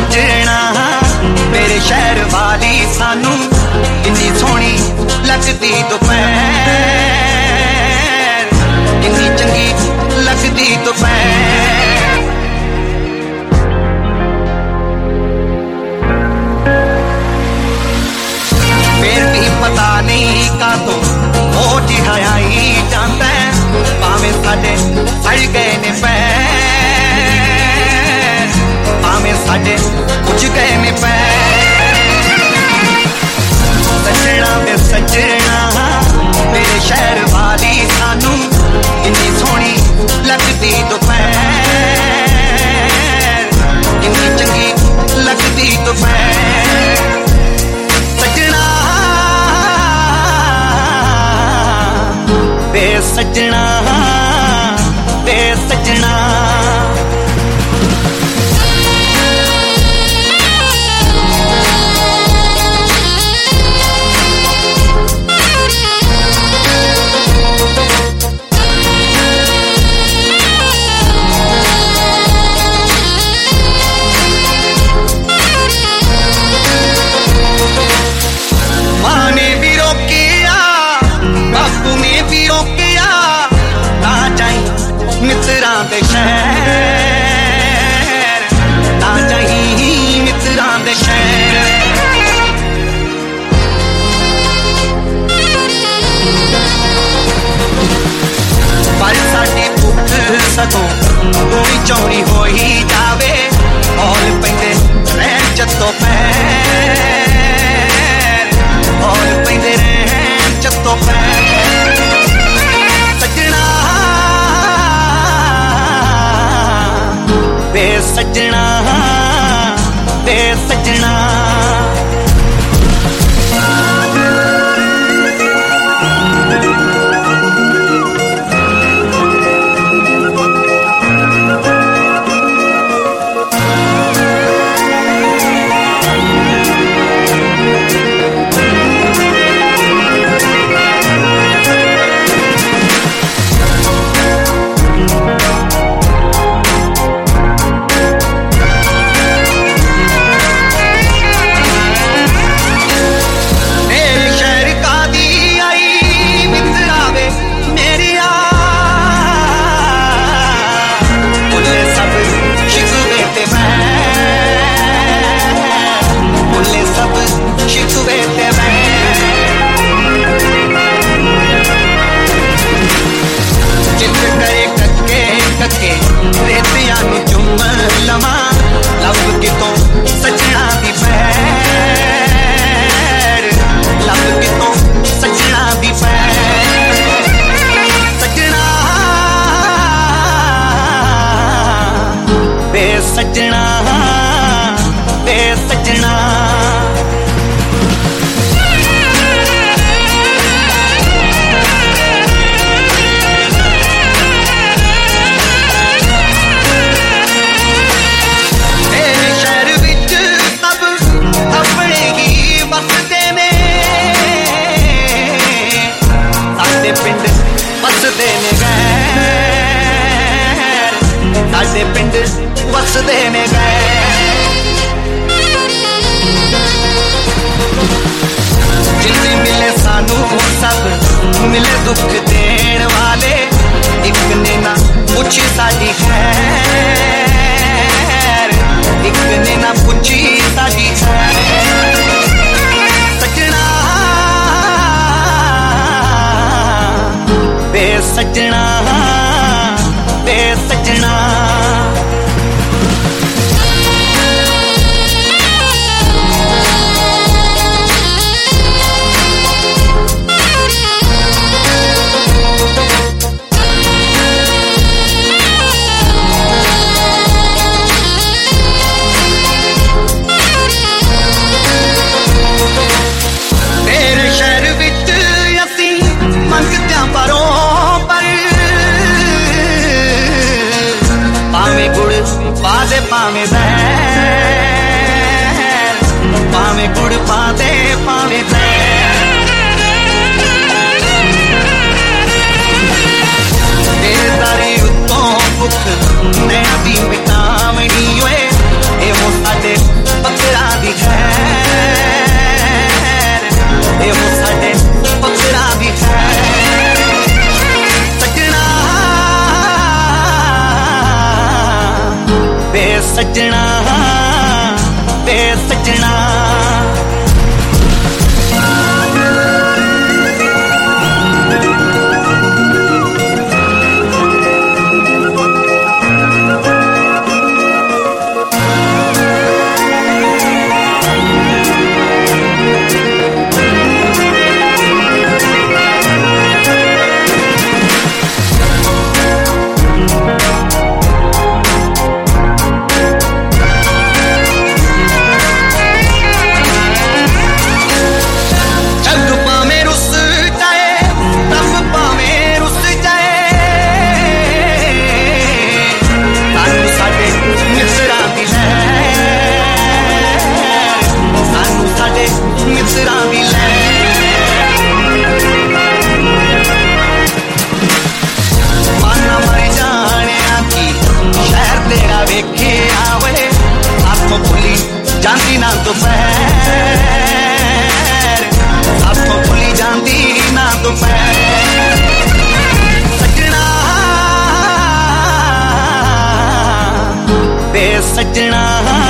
सजना मेरे शहर वाली सानू किन्नी सोहनी लगदी दोपहर, किन्नी चंगी लगदी दोपहर। फिर भी पता नहीं कातों वो जिहा आई जाता है, भावें साडे सड़ गए ने पैर, भावें साडे कुछ गए ने पैर। सजना वे सजना मेरे शहर वाली सानू किन्नी सोहनी लगदी दोपहर, किन्नी चंगी लगदी दोपहर। सजना वे सजना वे सजना। मित्रां दे शहर ना जाही, मित्रां दे शहर। पर साडी भुख सगों गोई चौड़ी होई जावे, औल पैंदे रहन जत्तों पैर, औल पैंदे रहन जत्तों पैर। वे सजना वे सजना। सजना वे सजना। मेरे शहर विच सब अपने ही बसदे ने, साडे पिंड बसदे ने गैर, साडे पिंड वसदे ने गए। जिन्ने मिले सानू सब मिले दुख देण वाले, एक ने ना पूछी साडी खैर, एक ने ना पूछी साडी खैर। सजना वे सजना वे सजना। पावे ज़हर, पावे गुड़ पादे पावे ज़हर। तेरे तारे उत्तों भुख नया दी मिटावनी ओए, ए वो साडे वे सजना वे सजना। जाती ना दोपहर हाथों भुली जाती ना दोपहर। सजना वे सजना